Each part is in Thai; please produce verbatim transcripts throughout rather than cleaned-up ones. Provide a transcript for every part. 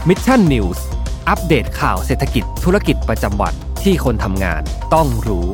Mission News อัปเดตข่าวเศรษฐกิจธุรกิจประจำวันที่คนทำงานต้องรู้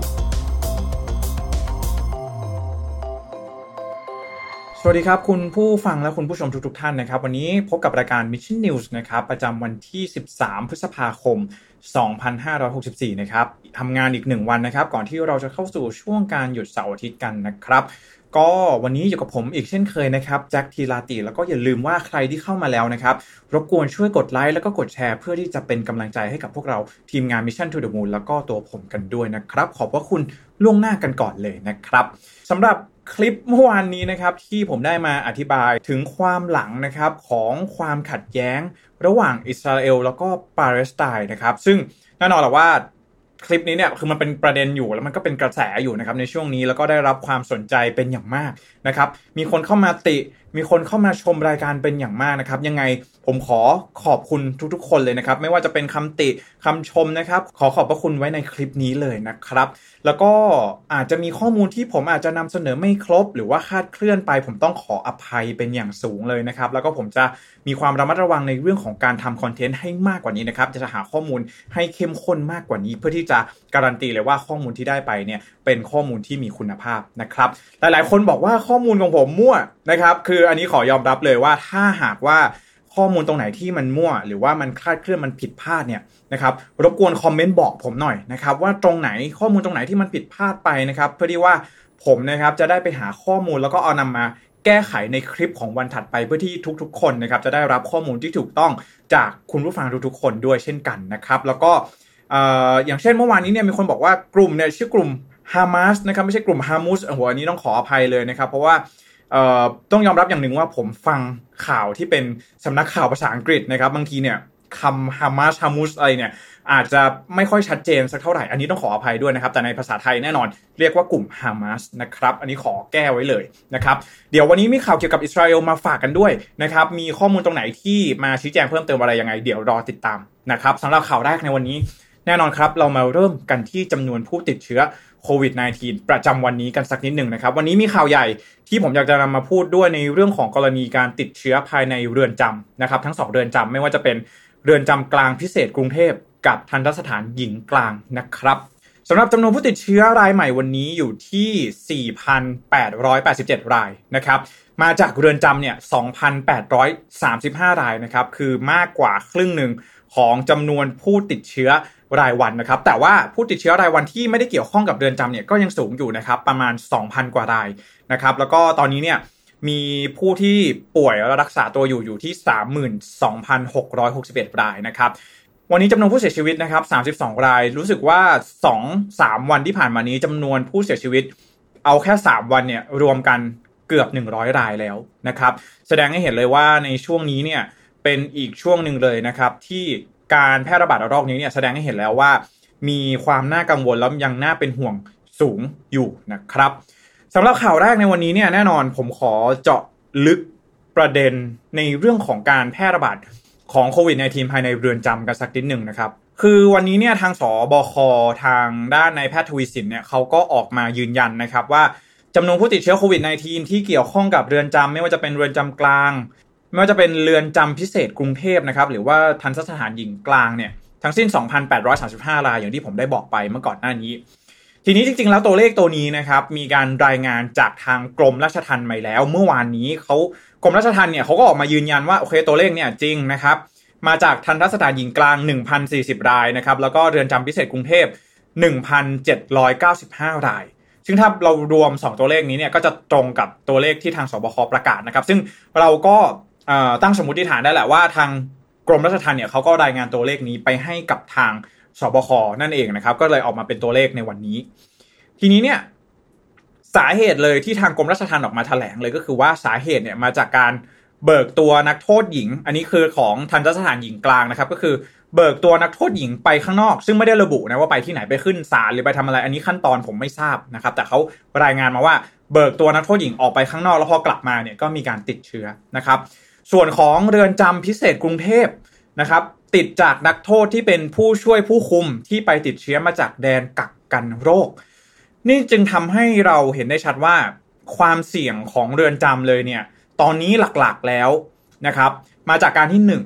สวัสดีครับคุณผู้ฟังและคุณผู้ชมทุกๆท่านนะครับวันนี้พบกับรายการ Mission News นะครับประจำวันที่สิบสามพฤษภาคมสองพันห้าร้อยหกสิบสี่นะครับทำงานอีกหนึ่งวันนะครับก่อนที่เราจะเข้าสู่ช่วงการหยุดเสาร์อาทิตย์กันนะครับก็วันนี้อยู่กับผมอีกเช่นเคยนะครับแจ็คทีลาติแล้วก็อย่าลืมว่าใครที่เข้ามาแล้วนะครับรบกวนช่วยกดไลค์แล้วก็กดแชร์เพื่อที่จะเป็นกำลังใจให้กับพวกเราทีมงาน Mission to the Moon แล้วก็ตัวผมกันด้วยนะครับขอบพระคุณล่วงหน้ากันก่อนเลยนะครับสำหรับคลิปเมื่อวานนี้นะครับที่ผมได้มาอธิบายถึงความหลังนะครับของความขัดแย้งระหว่างอิสราเอลแล้วก็ปาเลสไตน์นะครับซึ่งแน่นอนแหละว่าคลิปนี้เนี่ยคือมันเป็นประเด็นอยู่แล้วมันก็เป็นกระแสอยู่นะครับในช่วงนี้แล้วก็ได้รับความสนใจเป็นอย่างมากนะครับมีคนเข้ามาติมีคนเข้ามาชมรายการเป็นอย่างมากนะครับยังไงผมขอขอบคุณทุกๆคนเลยนะครับไม่ว่าจะเป็นคำติคำชมนะครับขอขอบพระคุณไว้ในคลิปนี้เลยนะครับแล้วก็อาจจะมีข้อมูลที่ผมอาจจะนำเสนอไม่ครบหรือว่าคลาดเคลื่อนไปผมต้องขออภัยเป็นอย่างสูงเลยนะครับแล้วก็ผมจะมีความระมัดระวังในเรื่องของการทำคอนเทนต์ให้มากกว่านี้นะครับจะหาข้อมูลให้เข้มข้นมากกว่านี้เพื่อที่จะการันตีเลยว่าข้อมูลที่ได้ไปเนี่ยเป็นข้อมูลที่มีคุณภาพนะครับหลายๆคนบอกว่าข้อมูลของผมมั่วนะครับคืออันนี้ขอยอมรับเลยว่าถ้าหากว่าข้อมูลตรงไหนที่มันมั่วหรือว่ามันคลาดเคลื่อนมันผิดพลาดเนี่ยนะครับรบกวนคอมเมนต์บอกผมหน่อยนะครับว่าตรงไหนข้อมูลตรงไหนที่มันผิดพลาดไปนะครับเพื่อที่ว่าผมนะครับจะได้ไปหาข้อมูลแล้วก็เอานำมาแก้ไขในคลิปของวันถัดไปเพื่อที่ทุกๆคนนะครับจะได้รับข้อมูลที่ถูกต้องจากคุณผู้ฟังทุกๆคนด้วยเช่นกันนะครับแล้วก็เอ่ออย่างเช่นเมื่อวานนี้เนี่ยมีคนบอกว่ากลุ่มเนี่ยชื่อกลุ่มฮามาสนะครับไม่ใช่กลุ่มฮามุสโอ้โหอันนี้ต้องขออภัยเลยนะครับเพราะว่าเอ่อต้องยอมรับอย่างหนึ่งว่าผมฟังข่าวที่เป็นสำนักข่าวภาษาอังกฤษนะครับบางทีเนี่ยคำฮามาสฮามุสอะไรเนี่ยอาจจะไม่ค่อยชัดเจนสักเท่าไหร่อันนี้ต้องขออภัยด้วยนะครับแต่ในภาษาไทยแน่นอนเรียกว่ากลุ่มฮามาสนะครับอันนี้ขอแก้ไว้เลยนะครับเดี๋ยววันนี้มีข่าวเกี่ยวกับอิสราเอลมาฝากกันด้วยนะครับมีข้อมูลตรงไหนที่มาชี้แจงเพิ่มเติมอะไรยังไงเดี๋ยวรอติดตามนะครับสำหรับข่าวแรกในวันนี้แน่นอนครับเรามาเริ่มกันที่จำนวนผู้ติดเชื้อโควิด สิบเก้า ประจำวันนี้กันสักนิดหนึ่งนะครับวันนี้มีข่าวใหญ่ที่ผมอยากจะนำมาพูดด้วยในเรื่องของกรณีการติดเชื้อภายในเรือนจำนะครับทั้งสองเรือนจำไม่ว่าจะเป็นเรือนจำกลางพิเศษกรุงเทพกับทันตสถานหญิงกลางนะครับสำหรับจำนวนผู้ติดเชื้อรายใหม่วันนี้อยู่ที่ สี่พันแปดร้อยแปดสิบเจ็ด รายนะครับมาจากเรือนจำเนี่ย สองพันแปดร้อยสามสิบห้า รายนะครับคือมากกว่าครึ่งหนึ่งของจำนวนผู้ติดเชื้อรายวันนะครับแต่ว่าผู้ติดเชื้อรายวันที่ไม่ได้เกี่ยวข้องกับเรือนจำเนี่ยก็ยังสูงอยู่นะครับประมาณ สองพัน กว่ารายนะครับแล้วก็ตอนนี้เนี่ยมีผู้ที่ป่วยและรักษาตัวอยู่อยู่ที่ สามหมื่นสองพันหกร้อยหกสิบเอ็ด รายนะครับวันนี้จำนวนผู้เสียชีวิตนะครับสามสิบสองรายรู้สึกว่า สองถึงสาม วันที่ผ่านมานี้จำนวนผู้เสียชีวิตเอาแค่สามวันเนี่ยรวมกันเกือบหนึ่งร้อยรายแล้วนะครับแสดงให้เห็นเลยว่าในช่วงนี้เนี่ยเป็นอีกช่วงหนึ่งเลยนะครับที่การแพร่ระบาดระลอกนี้เนี่ยแสดงให้เห็นแล้วว่ามีความน่ากังวลแล้วยังน่าเป็นห่วงสูงอยู่นะครับสำหรับข่าวแรกในวันนี้เนี่ยแน่นอนผมขอเจาะลึกประเด็นในเรื่องของการแพร่ระบาดของโควิด สิบเก้า ภายในเรือนจำกันสักนิดหนึ่งนะครับคือวันนี้เนี่ยทางสบคทางด้านนายแพทย์ทวีสินเนี่ยเขาก็ออกมายืนยันนะครับว่าจำนวนผู้ติดเชื้อโควิด สิบเก้า ที่เกี่ยวข้องกับเรือนจำไม่ว่าจะเป็นเรือนจำกลางไม่ว่าจะเป็นเรือนจำพิเศษกรุงเทพนะครับหรือว่าทันตสถานหญิงกลางเนี่ยทั้งสิ้น สองพันแปดร้อยสามสิบห้า รายอย่างที่ผมได้บอกไปเมื่อก่อนหน้านี้ทีนี้จริงๆแล้วตัวเลขตัวนี้นะครับมีการรายงานจากทางกรมราชทัณฑ์มาแล้วเมื่อวานนี้เขากรมราชทัณฑ์เนี่ยเขาก็ออกมายืนยันว่าโอเคตัวเลขเนี่ยจริงนะครับมาจากทันตสถานหญิงกลาง หนึ่งพันสี่สิบ รายนะครับแล้วก็เรือนจำพิเศษกรุงเทพ หนึ่งพันเจ็ดร้อยเก้าสิบห้า รายซึ่งถ้าเรารวมสองตัวเลขนี้เนี่ยก็จะตรงกับตัวเลขที่ทางสบคประกาศนะครับซึ่งเราก็ตั้งสมมติฐานได้แหละว่าทางกรมราชทัณฑ์เนี่ยเขาก็รายงานตัวเลขนี้ไปให้กับทางสบคนั่นเองนะครับก็เลยออกมาเป็นตัวเลขในวันนี้ทีนี้เนี่ยสาเหตุเลยที่ทางกรมราชทัณฑ์ออกมาแถลงเลยก็คือว่าสาเหตุเนี่ยมาจากการเบิกตัวนักโทษหญิงอันนี้คือของทันตสถานหญิงกลางนะครับก็คือเบิกตัวนักโทษหญิงไปข้างนอกซึ่งไม่ได้ระบุนะว่าไปที่ไหนไปขึ้นศาลหรือไปทำอะไรอันนี้ขั้นตอนผมไม่ทราบนะครับแต่เขารายงานมาว่าเบิกตัวนักโทษหญิงออกไปข้างนอกแล้วพอกลับมาเนี่ยก็มีการติดเชื้อนะครับส่วนของเรือนจำพิเศษกรุงเทพนะครับติดจากนักโทษที่เป็นผู้ช่วยผู้คุมที่ไปติดเชื้อมาจากแดนกักกันโรคนี่จึงทำให้เราเห็นได้ชัดว่าความเสี่ยงของเรือนจำเลยเนี่ยตอนนี้หลักๆแล้วนะครับมาจากการที่หนึ่ง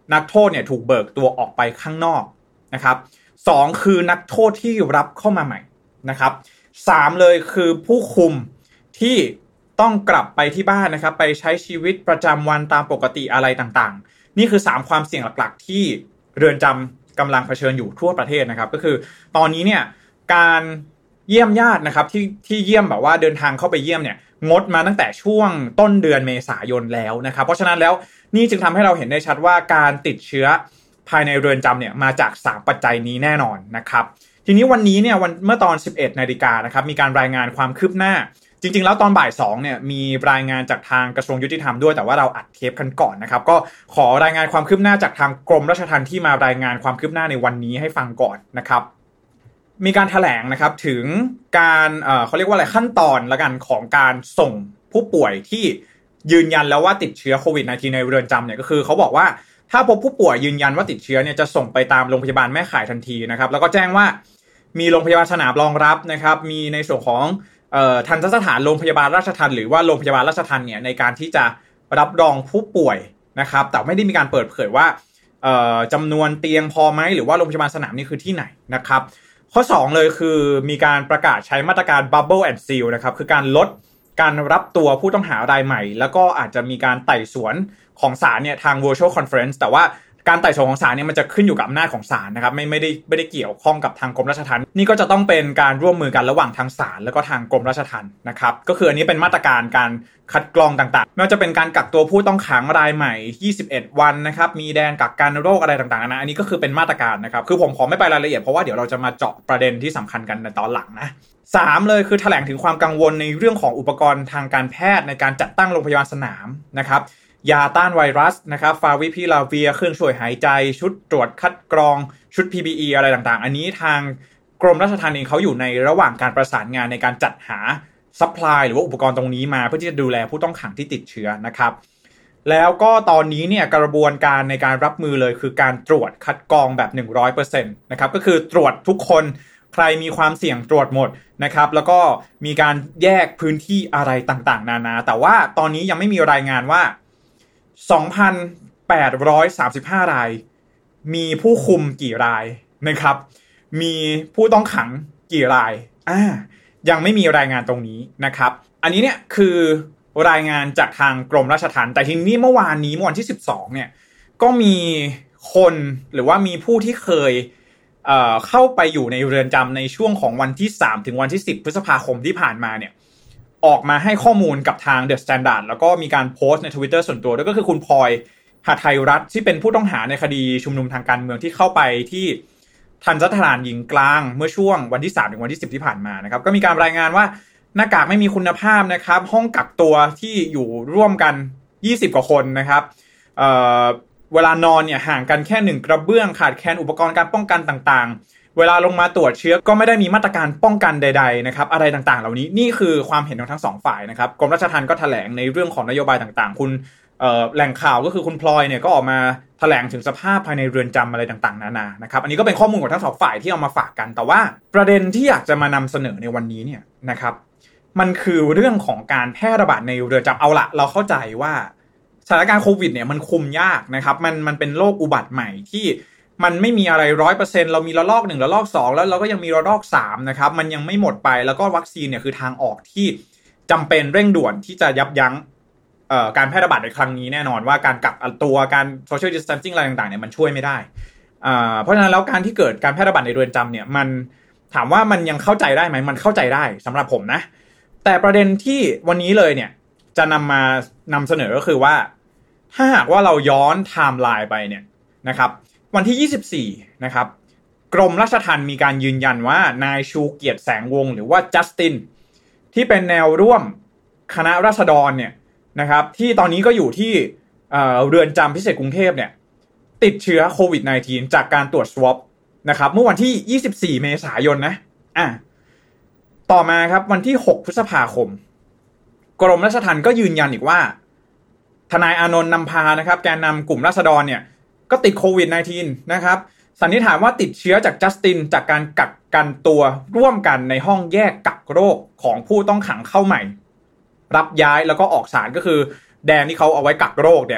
นักโทษเนี่ยถูกเบิกตัวออกไปข้างนอกนะครับสองคือนักโทษที่รับเข้ามาใหม่นะครับสามเลยคือผู้คุมที่ต้องกลับไปที่บ้านนะครับไปใช้ชีวิตประจำวันตามปกติอะไรต่างๆนี่คือสามความเสี่ยงหลักๆที่เรือนจำกำลังเผชิญอยู่ทั่วประเทศนะครับก็คือตอนนี้เนี่ยการเยี่ยมญาตินะครับที่ที่เยี่ยมแบบว่าเดินทางเข้าไปเยี่ยมเนี่ยงดมาตั้งแต่ช่วงต้นเดือนเมษายนแล้วนะครับเพราะฉะนั้นแล้วนี่จึงทำให้เราเห็นได้ชัดว่าการติดเชื้อภายในเรือนจำเนี่ยมาจากสามปัจจัยนี้แน่นอนนะครับทีนี้วันนี้เนี่ยวันเมื่อตอน สิบเอ็ดนาฬิกานะครับมีการรายงานความคืบหน้าจริงๆแล้วตอนบ่ายสองเนี่ยมีรายงานจากทางกระทรวงยุติธรรมด้วยแต่ว่าเราอัดเทปกันก่อนนะครับก็ขอรายงานความคืบหน้าจากทางกรมราชทัณฑ์ที่มารายงานความคืบหน้าในวันนี้ให้ฟังก่อนนะครับมีการแถลงนะครับถึงการเอ่อเขาเรียกว่าอะไรขั้นตอนละกันของการส่งผู้ป่วยที่ยืนยันแล้วว่าติดเชื้อโควิด สิบเก้า ในเรือนจำเนี่ยก็คือเขาบอกว่าถ้าพบผู้ป่วยยืนยันว่าติดเชื้อเนี่ยจะส่งไปตามโรงพยาบาลแม่ข่ายทันทีนะครับแล้วก็แจ้งว่ามีโรงพยาบาลสนามรองรับนะครับมีในส่วนของเอ่อทันตสถานโรงพยาบาลราชทัณฑ์หรือว่าโรงพยาบาลราชทัณฑ์เนี่ยในการที่จะรับรองผู้ป่วยนะครับแต่ไม่ได้มีการเปิดเผยว่าเอ่อจำนวนเตียงพอไหมหรือว่าโรงพยาบาลสนามนี่คือที่ไหนนะครับข้อสองเลยคือมีการประกาศใช้มาตรการ Bubble and Seal นะครับคือการลดการรับตัวผู้ต้องหารายใหม่แล้วก็อาจจะมีการไต่สวนของศาลเนี่ยทาง virtual conference แต่ว่าการไต่สวนของศาลเนี่ยมันจะขึ้นอยู่กับอำนาจของศาลนะครับไม่ไม่ได้ไม่ได้เกี่ยวข้องกับทางกรมราชทัณฑ์นี่ก็จะต้องเป็นการร่วมมือกันระหว่างทางศาลแล้วก็ทางกรมราชทัณฑ์นะครับก็คืออันนี้เป็นมาตรการการคัดกรองต่างๆไม่ว่าจะเป็นการกักตัวผู้ต้องขังรายใหม่ยี่สิบเอ็ดวันนะครับมีแดนกักกันโรคอะไรต่างๆนะอันนี้ก็คือเป็นมาตรการนะครับคือผมขอไม่ไปรายละเอียดเพราะว่าเดี๋ยวเราจะมาเจาะประเด็นที่สำคัญกันในตอนหลังนะสามเลยคือแถลงถึงความกังวลในเรื่องของอุปกรณ์ทางการแพทย์ในการจัดตั้งโรงพยาบาลสนามนะครับยาต้านไวรัสนะครับฟาวิพิลาเวียเครื่องช่วยหายใจชุดตรวจคัดกรองชุด พี พี อี อะไรต่างๆอันนี้ทางกรมราชทัณฑ์เองเขาอยู่ในระหว่างการประสานงานในการจัดหาซัพพลายหรือว่าอุปกรณ์ตรงนี้มาเพื่อที่จะดูแลผู้ต้องขังที่ติดเชื้อนะครับแล้วก็ตอนนี้เนี่ยกระบวนการในการรับมือเลยคือการตรวจคัดกรองแบบ หนึ่งร้อยเปอร์เซ็นต์ นะครับก็คือตรวจทุกคนใครมีความเสี่ยงตรวจหมดนะครับแล้วก็มีการแยกพื้นที่อะไรต่างๆนานาแต่ว่าตอนนี้ยังไม่มีรายงานว่า สองพันแปดร้อยสามสิบห้า รายมีผู้คุมกี่รายนะครับมีผู้ต้องขังกี่รายอ่ายังไม่มีรายงานตรงนี้นะครับอันนี้เนี่ยคือรายงานจากทางกรมราชทัณฑ์แต่ทีนี้เมื่อวานนี้เมื่อวันที่สิบสองเนี่ยก็มีคนหรือว่ามีผู้ที่เคยเอ่อเข้าไปอยู่ในเรือนจำในช่วงของวันที่สามถึงวันที่สิบพฤษภาคมที่ผ่านมาเนี่ยออกมาให้ข้อมูลกับทาง The Standard แล้วก็มีการโพสต์ใน Twitter ส่วนตัวด้วยก็คือคุณพลอยหทัยรัตน์ที่เป็นผู้ต้องหาในคดีชุมนุมทางการเมืองที่เข้าไปที่ทันตสถานหญิงกลางเมื่อช่วงวันที่สามถึงวันที่สิบที่ผ่านมานะครับก็มีการรายงานว่าหน้ากากไม่มีคุณภาพนะครับห้องกักตัวที่อยู่ร่วมกันยี่สิบกว่าคนนะครับเอ่อเวลานอนเนี่ยห่างกันแค่หนึ่งกระเบื้องขาดแคลนอุปกรณ์การป้องกันต่างๆเวลาลงมาตรวจเชื้อก็ไม่ได้มีมาตรการป้องกันใดๆนะครับอะไรต่างๆเหล่านี้นี่คือความเห็นของทั้งสองฝ่ายนะครับกรมราชทัณฑ์ก็แถลงในเรื่องของนโยบายต่างๆคุณเอ่อแหล่งข่าวก็คือคุณพลอยเนี่ยก็ออกมาแถลงถึงสภาพภายในเรือนจำอะไรต่างๆนานานะครับอันนี้ก็เป็นข้อมูลของทั้งสองฝ่ายที่เอามาฝากกันแต่ว่าประเด็นที่อยากจะมานำเสนอในวันนี้เนี่ยนะครับมันคือเรื่องของการแพร่ระบาดในเรือนจำเอาละเราเข้าใจว่าสถานการณ์โควิดเนี่ยมันคุมยากนะครับมันมันเป็นโรคอุบัติใหม่ที่มันไม่มีอะไร ร้อยเปอร์เซ็นต์ เรามีระลอกหนึ่งระลอกสองแล้วเราก็ยังมีระลอกสามนะครับมันยังไม่หมดไปแล้วก็วัคซีนเนี่ยคือทางออกที่จำเป็นเร่งด่วนที่จะยับยั้งเอ่อการแพร่ระบาดในครั้งนี้แน่นอนว่าการกักตัวการ social distancing อะไรต่างๆเนี่ยมันช่วยไม่ได้อ่าเพราะฉะนั้นแล้วการที่เกิดการแพร่ระบาดในเรือนจำเนี่ยมันถามว่ามันยังเข้าใจได้ไหมมันเข้าใจได้สำหรับผมนะแต่ประเด็นที่วันนี้เลยเนี่ยจะนำมานำเสนอก็คือว่าถ้าหากว่าเราย้อนไทม์ไลน์ไปเนี่ยนะครับวันที่ยี่สิบสี่นะครับกรมราชทัณฑ์มีการยืนยันว่านายชูเกียรติแสงวงศ์หรือว่าจัสตินที่เป็นแนวร่วมคณะราษฎรเนี่ยนะครับที่ตอนนี้ก็อยู่ที่เอ่อเรือนจำพิเศษกรุงเทพเนี่ยติดเชื้อโควิด สิบเก้า จากการตรวจ swab นะครับเมื่อวันที่ยี่สิบสี่เมษายนนะอ่ะต่อมาครับวันที่หกพฤษภาคมกรมราชทัณฑ์ก็ยืนยันอีกว่าทนายอานนท์นำพานะครับแกนนำกลุ่มราษฎรเนี่ยก็ติดโควิด สิบเก้า นะครับสันนิษฐานว่าติดเชื้อจากจัสตินจากการกักกันตัวร่วมกันในห้องแยกกักโรคของผู้ต้องขังเข้าใหม่รับย้ายแล้วก็ออกศาลก็คือแดนที่เขาเอาไว้กักโรคเนี่ย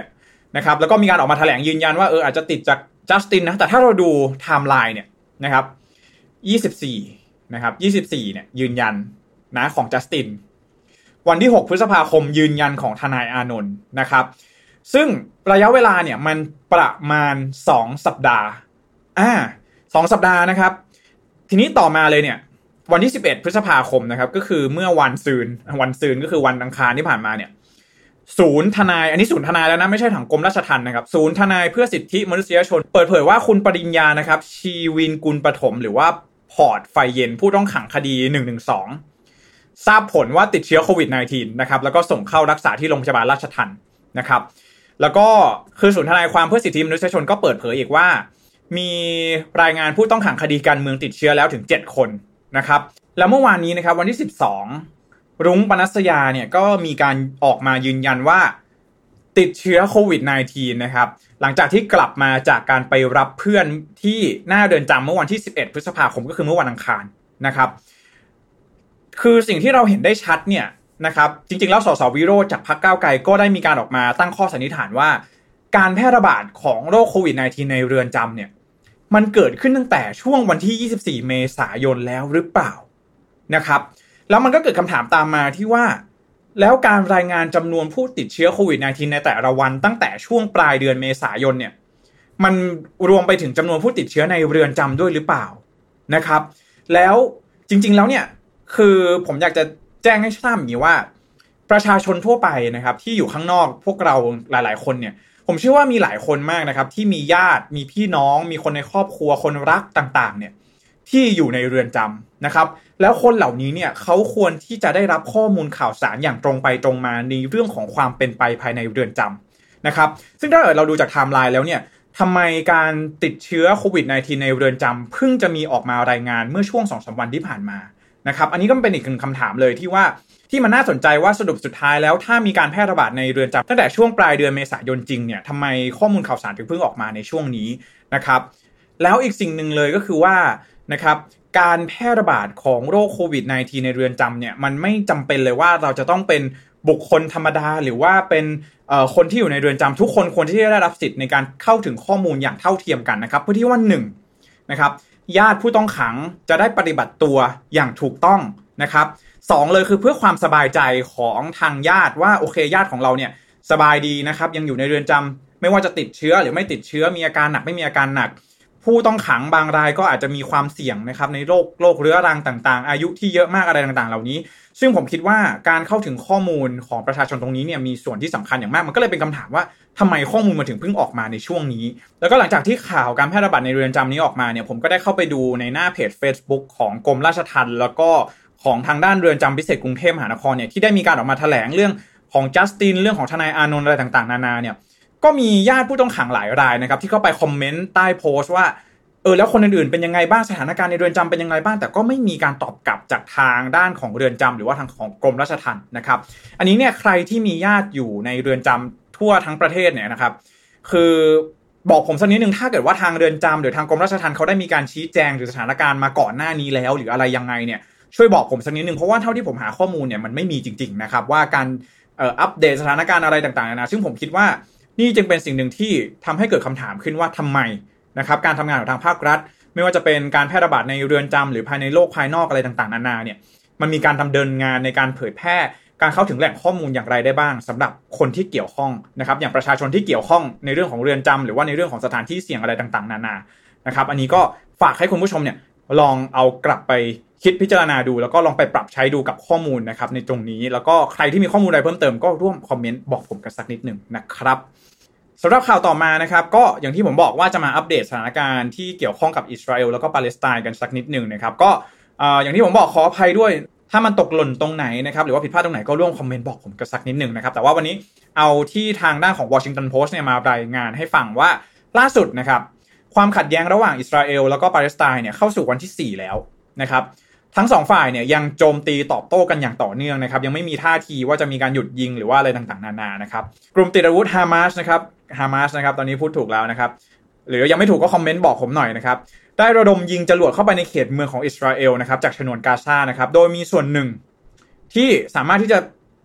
นะครับแล้วก็มีการออกมาแถลงยืนยันว่าเอออาจจะติดจากจัสตินนะแต่ถ้าเราดูไทม์ไลน์เนี่ยนะครับยี่สิบสี่นะครับยี่สิบสี่เนี่ยยืนยันนะของจัสตินวันที่หกพฤษภาคมยืนยันของทนายอานนท์นะครับซึ่งระยะเวลาเนี่ยมันประมาณสองสัปดาห์อ่าสองสัปดาห์นะครับทีนี้ต่อมาเลยเนี่ยวันที่สิบเอ็ดพฤษภาคมนะครับก็คือเมื่อวันซืนวันซืนก็คือวันอังคารที่ผ่านมาเนี่ยศูนย์ทนายอันนี้ศูนย์ทนายแล้วนะไม่ใช่ถังกรมราชทัณฑ์นะครับศูนย์ทนายเพื่อสิทธิมนุษยชนเปิดเผยว่าคุณปริญญานะครับชีวินกุลปฐมหรือว่าพอร์ตไฟเย็นผู้ต้องขังคดีหนึ่งหนึ่งสองทราบผลว่าติดเชื้อโควิด สิบเก้า นะครับแล้วก็ส่งเข้ารักษาที่โรงพยาบาลราชทัณฑ์นะครับแล้วก็คือศูนย์ทนายความเพื่อสิทธิมนุษยชนก็เปิดเผยอีกว่ามีรายงานผู้ต้องขังคดีการเมืองติดเชื้อแล้วถึงเจ็ดคนนะครับแล้วเมื่อวานนี้นะครับวันที่สิบสองรุ้งปนัสยาเนี่ยก็มีการออกมายืนยันว่าติดเชื้อโควิด สิบเก้า นะครับหลังจากที่กลับมาจากการไปรับเพื่อนที่หน้าเรือนจำเมื่อวันที่สิบเอ็ดพฤษภาคมก็คือเมื่อวันอังคารนะครับคือสิ่งที่เราเห็นได้ชัดเนี่ยนะครับจริงๆแล้วสสวิโรจน์จากพรรคก้าวไกลก็ได้มีการออกมาตั้งข้อสันนิษฐานว่าการแพร่ระบาดของโรคโควิด สิบเก้า ในเรือนจำเนี่ยมันเกิดขึ้นตั้งแต่ช่วงวันที่ยี่สิบสี่เมษายนแล้วหรือเปล่านะครับแล้วมันก็เกิดคำถามตามมาที่ว่าแล้วการรายงานจำนวนผู้ติดเชื้อโควิด สิบเก้า ในแต่ละวันตั้งแต่ช่วงปลายเดือนเมษายนเนี่ยมันรวมไปถึงจำนวนผู้ติดเชื้อในเรือนจำด้วยหรือเปล่านะครับแล้วจริงๆแล้วเนี่ยคือผมอยากจะแจ้งให้ทราบอย่างนี้ว่าประชาชนทั่วไปนะครับที่อยู่ข้างนอกพวกเราหลายๆคนเนี่ยผมเชื่อว่ามีหลายคนมากนะครับที่มีญาติมีพี่น้องมีคนในครอบครัวคนรักต่างๆเนี่ยที่อยู่ในเรือนจำนะครับแล้วคนเหล่านี้เนี่ยเขาควรที่จะได้รับข้อมูลข่าวสารอย่างตรงไปตรงมาในเรื่องของความเป็นไปภายในเรือนจำนะครับซึ่งถ้าเราดูจากไทม์ไลน์แล้วเนี่ยทำไมการติดเชื้อโควิด สิบเก้า ในเรือนจำเพิ่งจะมีออกมารายงานเมื่อช่วง สองถึงสาม วันที่ผ่านมานะครับอันนี้ก็เป็นอีกหนึ่งคำถามเลยที่ว่าที่มันน่าสนใจว่าสรุปสุดท้ายแล้วถ้ามีการแพร่ระบาดในเรือนจำตั้งแต่ช่วงปลายเดือนเมษายนจริงเนี่ยทำไมข้อมูลข่าวสารถึงเพิ่งออกมาในช่วงนี้นะครับแล้วอีกสิ่งหนึ่งเลยก็คือว่านะครับการแพร่ระบาดของโรคโควิด สิบเก้า ในเรือนจำเนี่ยมันไม่จำเป็นเลยว่าเราจะต้องเป็นบุคคลธรรมดาหรือว่าเป็นเอ่อคนที่อยู่ในเรือนจำทุกคนควรที่จะได้รับสิทธิ์ในการเข้าถึงข้อมูลอย่างเท่าเทียมกันนะครับเพื่อที่ว่าหนึ่งนะครับญาติผู้ต้องขังจะได้ปฏิบัติตัวอย่างถูกต้องนะครับสองเลยคือเพื่อความสบายใจของทางญาติว่าโอเคญาติของเราเนี่ยสบายดีนะครับยังอยู่ในเรือนจำไม่ว่าจะติดเชื้อหรือไม่ติดเชื้อมีอาการหนักไม่มีอาการหนักผู้ต้องขังบางรายก็อาจจะมีความเสี่ยงนะครับในโรคโรคเรื้อรังต่างๆอายุที่เยอะมากอะไรต่างๆเหล่านี้ซึ่งผมคิดว่าการเข้าถึงข้อมูลของประชาชนตรงนี้เนี่ยมีส่วนที่สำคัญอย่างมากมันก็เลยเป็นคำถามว่าทำไมข้อมูลมันถึงเพิ่งออกมาในช่วงนี้แล้วก็หลังจากที่ข่าวการแพร่ระบาดในเรือนจำนี้ออกมาเนี่ยผมก็ได้เข้าไปดูในหน้าเพจ Facebook ของกรมราชทัณฑ์แล้วก็ของทางด้านเรือนจำพิเศษกรุงเทพมหานครเนี่ยที่ได้มีการออกมาแถลงเรื่องของจัสตินเรื่องของทนายอานนท์อะไรต่างๆนานาเนี่ยก็มีญาติผู้ต้องขังหลายรายนะครับที่เข้าไปคอมเมนต์ใต้โพสต์ว่าเออแล้วคนอื่นๆเป็นยังไงบ้างสถานการณ์ในเรือนจำเป็นยังไงบ้างแต่ก็ไม่มีการตอบกลับจากทางด้านของเรือนจำหรือว่าทางของกรมราชทัณฑ์นะครับอันนี้เนี่ยใครที่มีญาติอยู่ในเรือนจำทั่วทั้งประเทศเนี่ยนะครับคือบอกผมสักนิดนึงถ้าเกิดว่าทางเรือนจำหรือทางกรมราชทัณฑ์เขาได้มีการชี้แจงหรือสถานการณ์มาก่อนหน้านี้แล้วหรืออะไรยังไงเนี่ยช่วยบอกผมสักนิดนึงเพราะว่าเท่าที่ผมหาข้อมูลเนี่ยมันไม่มีจริงๆนะครับว่าการเอ่ออัปเดตสถานการณ์อะไรต่างๆนานาซึ่งผมคิดว่านี่จึงเป็นสิ่งหนึ่งที่ทำให้เกิดคำถามขึ้นว่าทำไมนะครับการทำงานของทางภาครัฐไม่ว่าจะเป็นการแพร่ระบาดในเรือนจำหรือภายในโลกภายนอกอะไรต่างๆนานาเนี่ยมันมีการดำเนินงานในการเผยแพร่การเข้าถึงแหล่งข้อมูลอย่างไรได้บ้างสำหรับคนที่เกี่ยวข้องนะครับอย่างประชาชนที่เกี่ยวข้องในเรื่องของเรือนจำหรือว่าในเรื่องของสถานที่เสี่ยงอะไรต่างๆนานานะครับอันนี้ก็ฝากให้คุณผู้ชมเนี่ยลองเอากลับไปคิดพิจารณาดูแล้วก็ลองไปปรับใช้ดูกับข้อมูลนะครับในตรงนี้แล้วก็ใครที่มีข้อมูลอะไรเพิ่มเติมก็ร่วมคอมเมนต์บอกผมกันสักนิดหนึ่งนะครับสำหรับข่าวต่อมานะครับก็อย่างที่ผมบอกว่าจะมาอัปเดตสถานการณ์ที่เกี่ยวข้องกับอิสราเอลแล้วก็ปาเลสไตน์กันสักนิดหนึ่งนะครับก็อย่างที่ผมบอกขออภัยด้วยถ้ามันตกหล่นตรงไหนนะครับหรือว่าผิดพลาดตรงไหนก็ร่วมคอมเมนต์บอกผมกันสักนิดหนึ่งนะครับแต่ว่าวันนี้เอาที่ทางด้านของ Washington Post เนี่ยมารายงานให้ฟังว่าล่าสุดนะครับความขัดแย้งระหว่างอิสราเอลแล้วก็ปาเลสไตน์เนี่ยเข้าสู่วันที่สี่แล้วนะครับทั้งสองฝ่ายเนี่ยยังโจมตีตอบโต้กันอย่างต่อเนื่องนะครับยังไม่มีท่าทีว่าจะมีการหยุดยิงหรือว่าอะไรต่างๆนานานะครับกลุ่มติดอาวุธฮามาสนะครับฮามาสนะครับตอนนี้พูดถูกแล้วนะครับหรือยังไม่ถูกก็คอมเมนต์บอกผมหน่อยนะครับได้ระดมยิงจรวดเข้าไปในเขตเมืองของอิสราเอลนะครับจากฉนวนกาซานะครับโดยมีส่วนหนึ่งที่สามารถที่จะ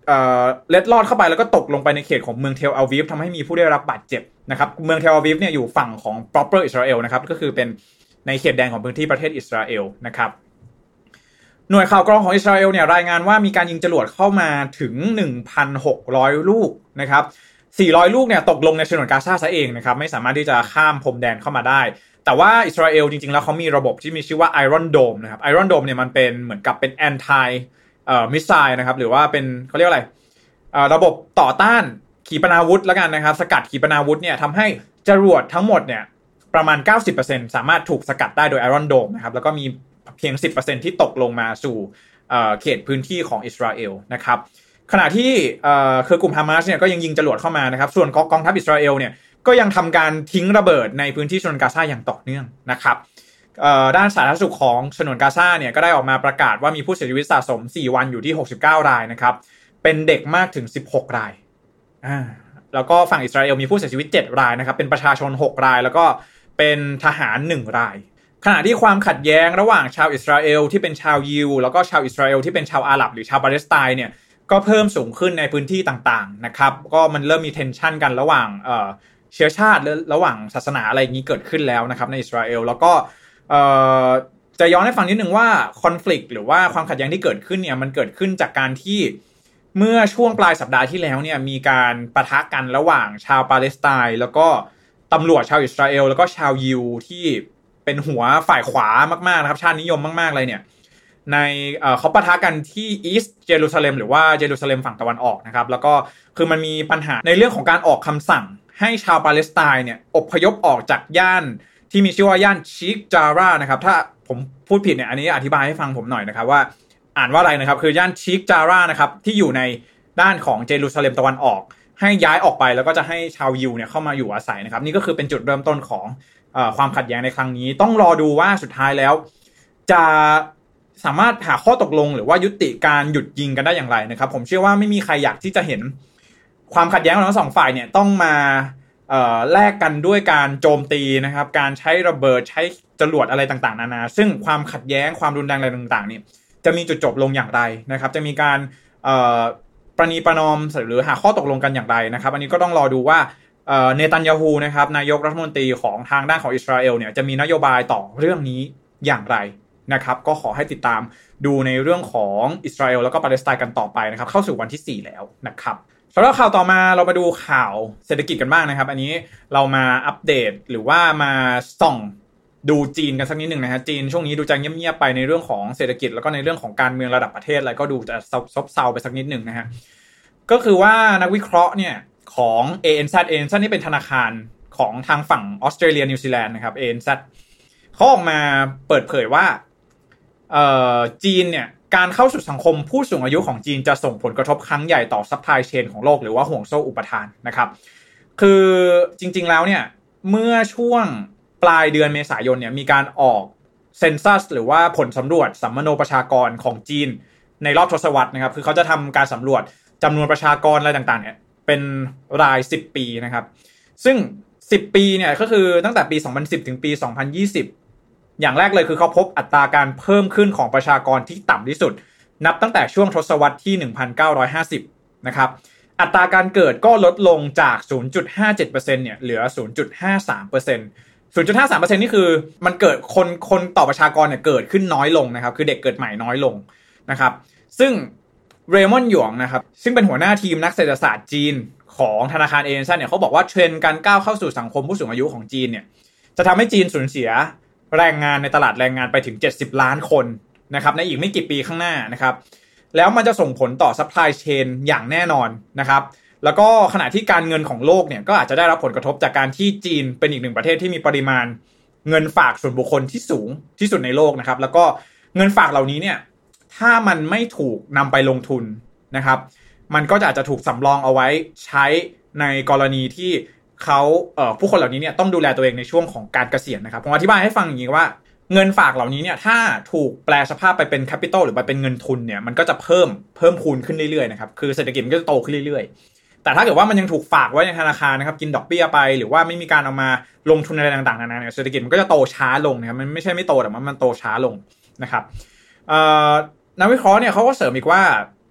เอ่อเล็ดลอดเข้าไปแล้วก็ตกลงไปในเขตของเมืองเทลอาวีฟทำให้มีผู้ได้รับบาดเจ็บนะครับเมืองเทลอาวีฟเนี่ยอยู่ฝั่งของ proper อิสราเอลนะครับก็คือเป็นในเขตแดนของพื้นที่ประเทศอิสราเอลนะครับหน่วยข่าวกรองของอิสราเอลเนี่ยรายงานว่ามีการยิงจรวดเข้ามาถึง หนึ่งพันหกร้อย ลูกนะครับสี่ร้อยลูกเนี่ยตกลงในฉนวนกาซาซะเองนะครับไม่สามารถที่จะข้ามพรมแดนเข้ามาได้แต่ว่าอิสราเอลจริงๆแล้วเขามีระบบที่มีชื่อว่า Iron Dome นะครับ Iron Dome เนี่ยมันเป็นเหมือนกับเป็น anti เอ่อ missile นะครับหรือว่าเป็นเขาเรียกอะไรเอ่อระบบต่อต้านขีปนาวุธแล้วกันนะครับสกัดขีปนาวุธเนี่ยทำให้จรวดทั้งหมดเนี่ยประมาณ เก้าสิบเปอร์เซ็นต์ สามารถถูกสกัดได้โดย Iron Dome นะครับแล้วก็มีเพียง สิบเปอร์เซ็นต์ ที่ตกลงมาสู่เอ่อเขตพื้นที่ของอิสราเอลนะครับขณะที่เอ่อคือกลุ่มฮามาสเนี่ยก็ยังยิงจรวดเข้ามานะครับส่วนกองทัพอิสราเอลเนี่ยก็ยังทำการทิ้งระเบิดในพื้นที่ฉนวนกาซาอย่างต่อเนื่องนะครับด้านสาธารณสุขของฉนวนกาซาเนี่ยก็ได้ออกมาประกาศว่ามีผู้เสียชีวิตสะสมสี่วันอยู่ที่หกสิบเก้ารายนะครับเป็นเด็กมากถึงสิบหกรายอ่าแล้วก็ฝั่งอิสราเอลมีผู้เสียชีวิตเจ็ดรายนะครับเป็นประชาชนหกรายแล้วก็เป็นทหารหนึ่งรายขณะที่ความขัดแย้งระหว่างชาวอิสราเอลที่เป็นชาวยิวแล้วก็ชาวอิสราเอลที่เป็นชาวอาหรับหรือชาวปาเลสไตน์เนี่ยก็เพิ่มสูงขึ้นในพื้นที่ต่างๆนะครับก็มันเริ่มมีเทนชันกันระหว่างเอ่อเชื้อชาติระหว่างศาสนาอะไรอย่างนี้เกิดขึ้นแล้วนะครับในอิสราเอลแล้วก็จะย้อนให้ฟังนิดนึงว่าคอนฟลิกต์หรือว่าความขัดแย้งที่เกิดขึ้นเนี่ยมันเกิดขึ้นจากการที่เมื่อช่วงปลายสัปดาห์ที่แล้วเนี่ยมีการปะทะกันระหว่างชาวปาเลสไตน์แล้วก็ตำรวจชาวอิสราเอลแล้วก็ชาวยิวที่เป็นหัวฝ่ายขวามากๆนะครับชาตินิยมมากๆเลยเนี่ยในเอ่อเขาปะทะกันที่อีสต์เยรูซาเล็มหรือว่าเยรูซาเล็มฝั่งตะวันออกนะครับแล้วก็คือมันมีปัญหาในเรื่องของการออกคำสั่งให้ชาวปาเลสไตน์เนี่ยอพยพออกจากย่านที่มีชื่อว่าย่านชิกจารานะครับถ้าผมพูดผิดเนี่ยอันนี้อธิบายให้ฟังผมหน่อยนะครับว่าอ่านว่าอะไรนะครับคือย่านชิกจารานะครับที่อยู่ในด้านของเยรูซาเล็มตะวันออกให้ย้ายออกไปแล้วก็จะให้ชาวยิวเนี่ยเข้ามาอยู่อาศัยนะครับนี่ก็คือเป็นจุดเริ่มต้นของเอ่อความขัดแย้งในครั้งนี้ต้องรอดูว่าสุดท้ายแล้วจะสามารถหาข้อตกลงหรือว่ายุติการหยุดยิงกันได้อย่างไรนะครับผมเชื่อว่าไม่มีใครอยากที่จะเห็นความขัดแย้งของทั้งสองฝ่ายเนี่ยต้องมาเอ่อแลกกันด้วยการโจมตีนะครับการใช้ระเบิดใช้จรวดอะไรต่างๆนานาซึ่งความขัดแย้งความรุนแรงอะไรต่างๆนี่จะมีจุดจบลงอย่างไรนะครับจะมีการเอ่อประนีประนอมหรือหาข้อตกลงกันอย่างไรนะครับอันนี้ก็ต้องรอดูว่าเอ่อเนตันยาฮูนะครับนายกรัฐมนตรีของทางด้านของอิสราเอลเนี่ยจะมีนโยบายต่อเรื่องนี้อย่างไรนะครับก็ขอให้ติดตามดูในเรื่องของอิสราเอลแล้วก็ปาเลสไตน์กันต่อไปนะครับเข้าสู่วันที่สี่แล้วนะครับสำหรับข่าวต่อมาเรามาดูข่าวเศรษฐกิจกันบ้างนะครับอันนี้เรามาอัปเดตหรือว่ามาส่องดูจีนกันสักนิดหนึ่งนะฮะจีนช่วงนี้ดูจะเงียบๆไปในเรื่องของเศรษฐกิจแล้วก็ในเรื่องของการเมืองระดับประเทศอะไรก็ดูจะซบเซาไปสักนิดหนึ่งนะฮะก็คือว่านักวิเคราะห์เนี่ยของ เอ เอ็น แซด เอ เอ็น แซด นี่เป็นธนาคารของทางฝั่งออสเตรเลียนิวซีแลนด์นะครับ เอ เอ็น แซด เขาออกมาเปิดเผยว่าเอ่อจีนเนี่ยการเข้าสู่สังคมผู้สูงอายุของจีนจะส่งผลกระทบครั้งใหญ่ต่อซัพพลายเชนของโลกหรือว่าห่วงโซ่อุปทานนะครับคือจริงๆแล้วเนี่ยเมื่อช่วงปลายเดือนเมษายนเนี่ยมีการออกเซนซัสหรือว่าผลสำรวจสัมมโนประชากรของจีนในรอบทศวรรษนะครับคือเขาจะทำการสำรวจจำนวนประชากรอะไรต่างๆเนี่ยเป็นรายสิบปีนะครับซึ่งสิบปีเนี่ยก็คือตั้งแต่ปีสองพันสิบถึงปีสองพันยี่สิบอย่างแรกเลยคือเขาพบอัตราการเพิ่มขึ้นของประชากรที่ต่ำที่สุดนับตั้งแต่ช่วงทศวรรษที่หนึ่งพันเก้าร้อยห้าสิบนะครับอัตราการเกิดก็ลดลงจาก ศูนย์จุดห้าเจ็ดเปอร์เซ็นต์ เนี่ยเหลือ ศูนย์จุดห้าสามเปอร์เซ็นต์ ศูนย์จุดห้าสามเปอร์เซ็นต์ นี่คือมันเกิดคนคนต่อประชากรเนี่ยเกิดขึ้นน้อยลงนะครับคือเด็กเกิดใหม่น้อยลงนะครับซึ่งเรมอนหยวนนะครับซึ่งเป็นหัวหน้าทีมนักเศรษฐศาสตร์จีนของธนาคาร เอ เอ็น แซด เนี่ยเขาบอกว่าเทรนด์การก้าวเข้าสู่สังคมผู้สูงอายุของจีนเนี่ยจะทำให้จีนสูญเสียแรงงานในตลาดแรงงานไปถึงเจ็ดสิบล้านคนนะครับในอีกไม่กี่ปีข้างหน้านะครับแล้วมันจะส่งผลต่อซัพพลายเชนอย่างแน่นอนนะครับแล้วก็ขณะที่การเงินของโลกเนี่ยก็อาจจะได้รับผลกระทบจากการที่จีนเป็นอีกหนึ่งประเทศที่มีปริมาณเงินฝากส่วนบุคคลที่สูงที่สุดในโลกนะครับแล้วก็เงินฝากเหล่านี้เนี่ยถ้ามันไม่ถูกนำไปลงทุนนะครับมันก็จะอาจจะถูกสำรองเอาไว้ใช้ในกรณีที่เขาเอ่อผู้คนเหล่านี้เนี่ยต้องดูแลตัวเองในช่วงของการเกษียณนะครับผมอธิบายให้ฟังอย่างนี้ว่าเงินฝากเหล่านี้เนี่ยถ้าถูกแปลสภาพไปเป็นแคปิตอลหรือไปเป็นเงินทุนเนี่ยมันก็จะเพิ่มเพิ่มคูณขึ้นเรื่อยๆนะครับคือเศรษฐกิจมันก็จะโตขึ้นเรื่อยๆแต่ถ้าเกิดว่ามันยังถูกฝากไว้ในธนาคารนะครับกินดอกเบี้ยไปหรือว่าไม่มีการเอามาลงทุนอะไรต่างๆนานาเนี่ยเศรษฐกิจมันก็จะโตช้าลงนะครับมันไม่ใช่ไม่โตแต่มันมันโตช้าลงนะครับเอ่อนักวิเคราะห์เนี่ยเขาก็เสริมอีกว่า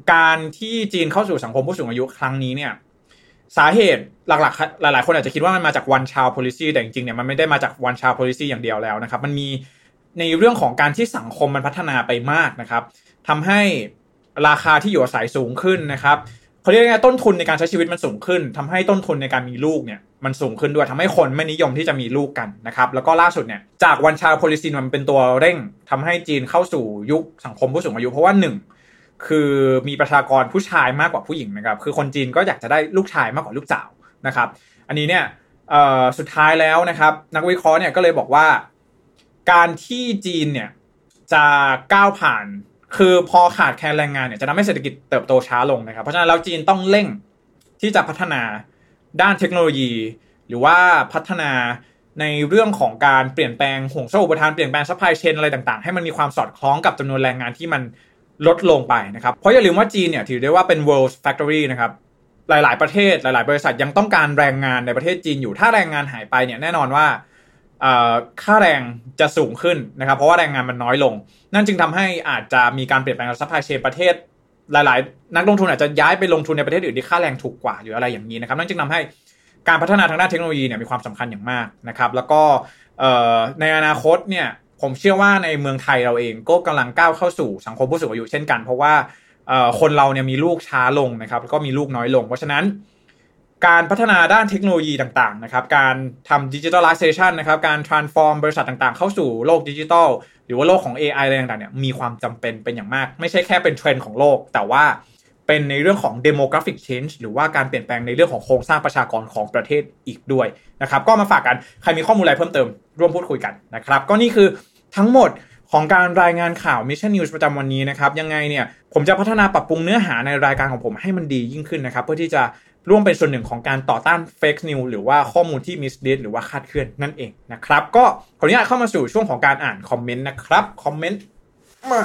การที่จีนเข้าสู่สังคมผู้สูงอายุครั้งนี้เนี่ยสาเหตุหลักๆหลายๆคนอาจจะคิดว่ามันมาจาก one child policy แต่จริงๆเนี่ยมันไม่ได้มาจาก one child policy อย่างเดียวแล้วนะครับมันมีในเรื่องของการที่สังคมมันพัฒนาไปมากนะครับทำให้ราคาที่อยู่อาศัยสูงขึ้นนะครับเขาเรียกว่าต้นทุนในการใช้ชีวิตมันสูงขึ้นทำให้ต้นทุนในการมีลูกเนี่ยมันสูงขึ้นด้วยทำให้คนไม่นิยมที่จะมีลูกกันนะครับแล้วก็ล่าสุดเนี่ยจาก one child policy มันเป็นตัวเร่งทำให้จีนเข้าสู่ยุคสังคมผู้สูงอายุเพราะว่าหนึ่งคือมีประชากรผู้ชายมากกว่าผู้หญิงนะครับคือคนจีนก็อยากจะได้ลูกชายมากกว่าลูกสาวนะครับอันนี้เนี่ยสุดท้ายแล้วนะครับนักวิเคราะห์เนี่ยก็เลยบอกว่าการที่จีนเนี่ยจะก้าวผ่านคือพอขาดแคลนแรงงานเนี่ยจะทำให้เศรษฐกิจเติบโตช้าลงนะครับเพราะฉะนั้นแล้วจีนต้องเร่งที่จะพัฒนาด้านเทคโนโลยีหรือว่าพัฒนาในเรื่องของการเปลี่ยนแปลงห่วงโซ่อุปทานเปลี่ยนแปลงซัพพลายเชนอะไรต่างๆให้มันมีความสอดคล้องกับจำนวนแรงงานที่มันลดลงไปนะครับเพราะอย่าลืมว่าจีนเนี่ยถือได้ว่าเป็น world factory นะครับหลายๆประเทศหลายๆบริษัทยังต้องการแรงงานในประเทศจีนอยู่ถ้าแรงงานหายไปเนี่ยแน่นอนว่าค่าแรงจะสูงขึ้นนะครับเพราะว่าแรงงานมันน้อยลงนั่นจึงทำให้อาจจะมีการเปลี่ยนแปลงซัพพลายเชนประเทศหลายๆนักลงทุนอาจจะย้ายไปลงทุนในประเทศอื่นที่ค่าแรงถูกกว่าหรืออะไรอย่างนี้นะครับนั่นจึงทำให้การพัฒนาทางด้านเทคโนโลยีเนี่ยมีความสำคัญอย่างมากนะครับแล้วก็ในอนาคตเนี่ยผมเชื่อว่าในเมืองไทยเราเองก็กำลังก้าวเข้าสู่สังคมผู้สูงอายุเช่นกันเพราะว่าคนเราเนี่ยมีลูกช้าลงนะครับแล้วก็มีลูกน้อยลงเพราะฉะนั้นการพัฒนาด้านเทคโนโลยีต่างๆนะครับการทำดิจิทัลไลเซชันนะครับการ transform บริษัทต่างๆเข้าสู่โลกดิจิทัลหรือว่าโลกของ เอ ไอ อะไรต่างๆเนี่ยมีความจำเป็นเป็นอย่างมากไม่ใช่แค่เป็นเทรนด์ของโลกแต่ว่าเป็นในเรื่องของ demographic change หรือว่าการเปลี่ยนแปลงในเรื่องของโครงสร้างประชากรของประเทศอีกด้วยนะครับก็มาฝากกันใครมีข้อมูลอะไรเพิ่มเติมร่วมพูดคุยกันนะครับก็นี่คือทั้งหมดของการรายงานข่าว Mission News ประจำวันนี้นะครับยังไงเนี่ยผมจะพัฒนาปรับปรุงเนื้อหาในรายการของผมให้มันดียิ่งขึ้นนะครับเพื่อที่จะร่วมเป็นส่วนหนึ่งของการต่อต้าน Fake News หรือว่าข้อมูลที่ mislead หรือว่าคลาดเคลื่อนนั่นเองนะครับก็ขออนุญาตเข้ามาสู่ช่วงของการอ่านคอมเมนต์นะครับคอมเมนต์มา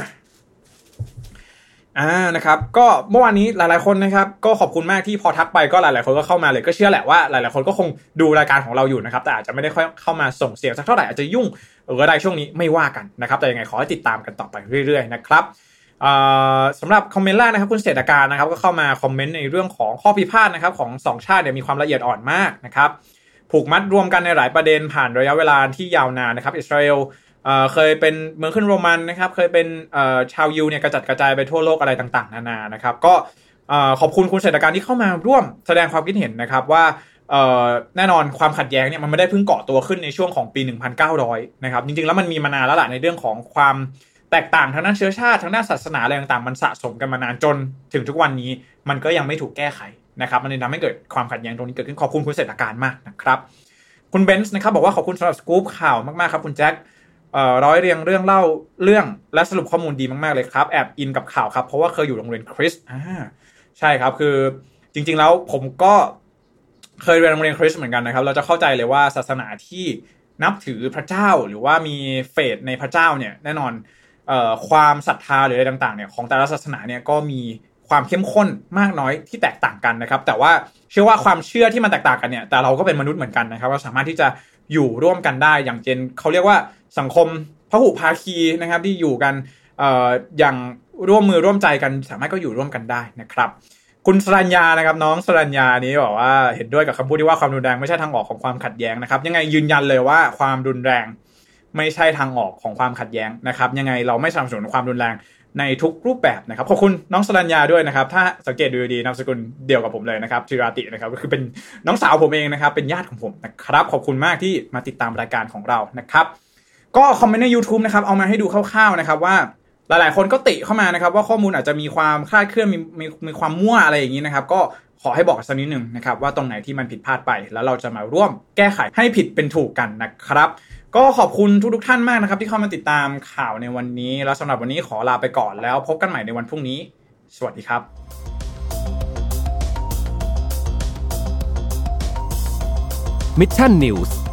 อ่านะครับก็เมื่อวานนี้หลายๆคนนะครับก็ขอบคุณมากที่พอทักไปก็หลายๆคนก็เข้ามาเลยก็เชื่อแหละว่าหลายๆคนก็คงดูรายการของเราอยู่นะครับแต่อาจจะไม่ได้ค่อยเข้ามาส่งเสียงสักเท่าไหร่อาจจะยุ่งหรืออะไรช่วงนี้ไม่ว่ากันนะครับแต่ยังไงขอให้ติดตามกันต่อไปเรื่อยๆนะครับสำหรับคอมเมนต์แรกนะครับคุณเศรษฐการนะครับก็เข้ามาคอมเมนต์ในเรื่องของข้อพิพาทนะครับของสองชาติเนี่ยมีความละเอียดอ่อนมากนะครับผูกมัดรวมกันในหลายประเด็นผ่านระยะเวลาที่ยาวนานนะครับอิสราเอลเอ่อเคยเป็นเมืองขึ้นโรมันนะครับเคยเป็นเอ่อชาวยิวเนี่ยกระจัดกระจายไปทั่วโลกอะไรต่างๆนานานะครับก็เอ่อขอบคุณคุณเศรษฐการที่เข้ามาร่วมแสดงความคิดเห็นนะครับว่าเอ่อแน่นอนความขัดแย้งเนี่ยมันไม่ได้เพิ่งเกาะตัวขึ้นในช่วงของปีหนึ่งพันเก้าร้อยนะครับจริงๆแล้วมันมีมานานแล้วล่ะในเรื่องของความแตกต่างทางด้านเชื้อชาติทางด้านศาสนาอะไรต่างๆมันสะสมกันมานานจนถึงทุกวันนี้มันก็ยังไม่ถูกแก้ไขนะครับมันเลยทำให้เกิดความขัดแย้งตรงนี้เกิดขึ้นขอบคุณคุณเศรษฐการมากนะครับคุณเบนซ์นะครับบอกว่าขอบคุณสำหรับสกู๊ปข่าวมากๆครับคุณแจ็คเอ่อร้อยเรียงเรื่องเล่าเรื่องและสรุปข้อมูลดีมากๆเลยครับแอบอินกับข่าวครับเพราะว่าเคยอยู่โรงเรียนคริสต์อ่าใช่ครับคือจริงๆแล้วผมก็เคยเรียนโรงเรียนคริสต์เหมือนกันนะครับเราจะเข้าใจเลยว่าศาสนาที่นับถือพระเจ้าหรือว่ามีเฟธในพระเจ้าเนี่ยแน่นอนเอ่อความศรัทธาหรืออะไรต่างๆเนี่ยของแต่ละศาสนาเนี่ยก็มีความเข้มข้นมากน้อยที่แตกต่างกันนะครับแต่ว่าเชื่อว่าความเชื่อที่มันแตกต่างกันเนี่ยแต่เราก็เป็นมนุษย์เหมือนกันนะครับเราสามารถที่จะอยู่ร่วมกันได้อย่างเช่นเขาเรียกว่าสังคมพหุภาคีนะครับที่อยู่กันเอ่ออย่างร่วมมือร่วมใจกันสามารถก็อยู่ร่วมกันได้นะครับคุณสรัญญานะครับน้องสรัญญานี้บอกว่าเห็นด้วยกับคำพูดที่ว่าความรุนแรงไม่ใช่ทางออกของความขัดแย้งนะครับยังไงยืนยันเลยว่าความรุนแรงไม่ใช่ทางออกของความขัดแย้งนะครับยังไงเราไม่สนับสนุนความรุนแรงในทุกรูปแบบนะครับขอบคุณน้องสรัญญาด้วยนะครับถ้าสังเกตดูดีนามสกุลเดียวกับผมเลยนะครับธีราตินะครับก็คือเป็นน้องสาวผมเองนะครับเป็นญาติของผมนะครับขอบคุณมากที่มาติดตามรายการของเรานะครับก็คอมเมนต์ใน YouTube นะครับเอามาให้ดูคร่าวๆนะครับว่าหลายๆคนก็ติเข้ามานะครับว่าข้อมูลอาจจะมีความคลาดเคลื่อนมีมีมีความมั่วอะไรอย่างนี้นะครับก็ขอให้บอกสักนิดนึงนะครับว่าตรงไหนที่มันผิดพลาดไปแล้วเราจะมาร่วมแก้ไขให้ผิดเป็นถูกกันนะครับก็ขอบคุณทุกๆท่านมากนะครับที่เข้ามาติดตามข่าวในวันนี้แล้วสำหรับวันนี้ขอลาไปก่อนแล้วพบกันใหม่ในวันพรุ่งนี้สวัสดีครับ Mission News